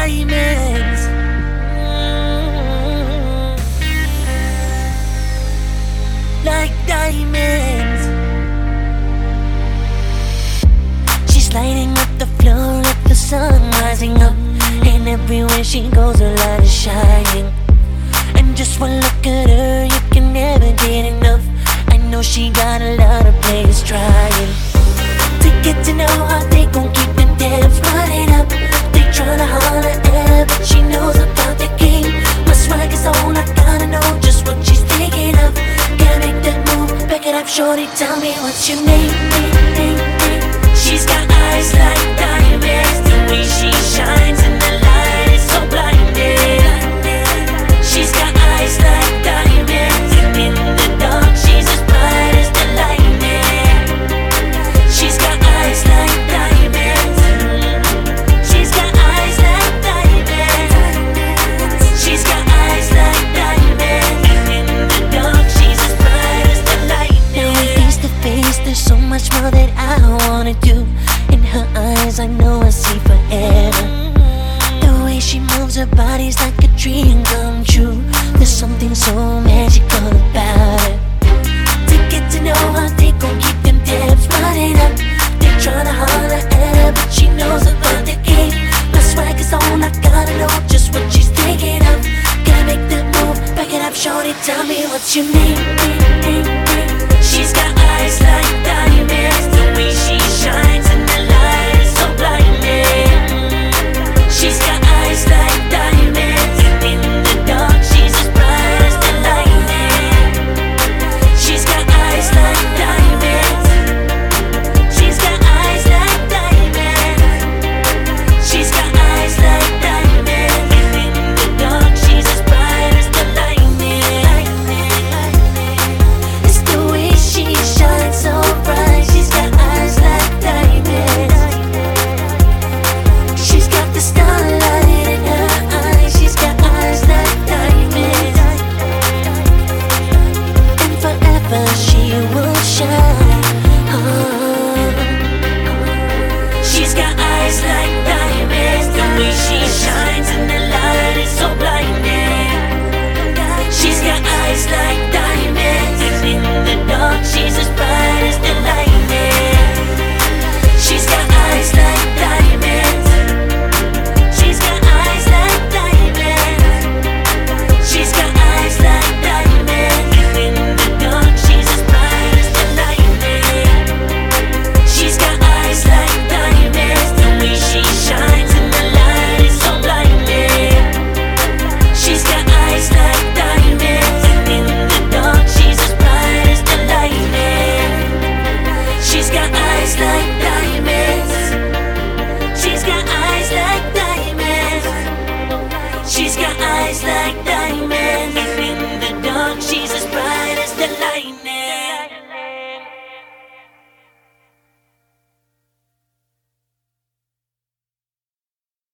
diamonds. Like diamonds. She's lighting up the floor like the sun rising up, and everywhere she goes her light is shining. And just one look at her, you can never get enough. I know she got a lot of players trying to get to know her. They gon' keep them dams running up. They tryna holler at her, but she knows about the game. My swag is on, I gotta know just what she's thinking of. Gotta make that move, back it up, shorty, tell me what's your name. She's got eyes like diamonds, the way she shines in the light is so blinding. She's got eyes like diamonds, and in the dark she's as bright as the lightning. She's got eyes like diamonds. She's got eyes like diamonds. She's got eyes like diamonds, and in the dark she's as bright as the lightning. Now we're face to face, there's so much more that I wanna do.